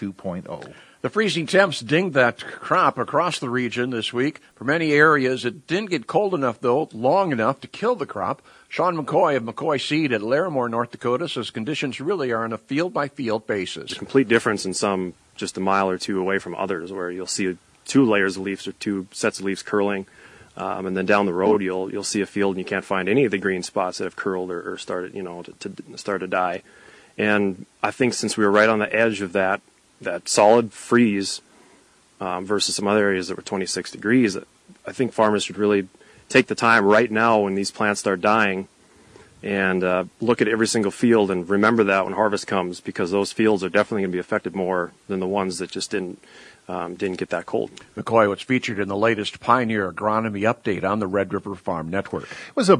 2.0. The freezing temps dinged that crop across the region this week. For many areas, it didn't get cold enough, though, long enough to kill the crop. Sean McCoy of McCoy Seed at Larimore, North Dakota, says conditions really are on a field-by-field basis. There's a complete difference in some just a mile or two away from others, where you'll see 2 layers of leaves or 2 sets of leaves curling, and then down the road you'll see a field and you can't find any of the green spots that have curled or started, to start to die. And I think since we were right on the edge of that solid freeze versus some other areas that were 26 degrees, I think farmers should really take the time right now when these plants start dying and look at every single field and remember that when harvest comes, because those fields are definitely going to be affected more than the ones that just didn't get that cold. McCoy was featured in the latest Pioneer Agronomy Update on the Red River Farm Network. It was a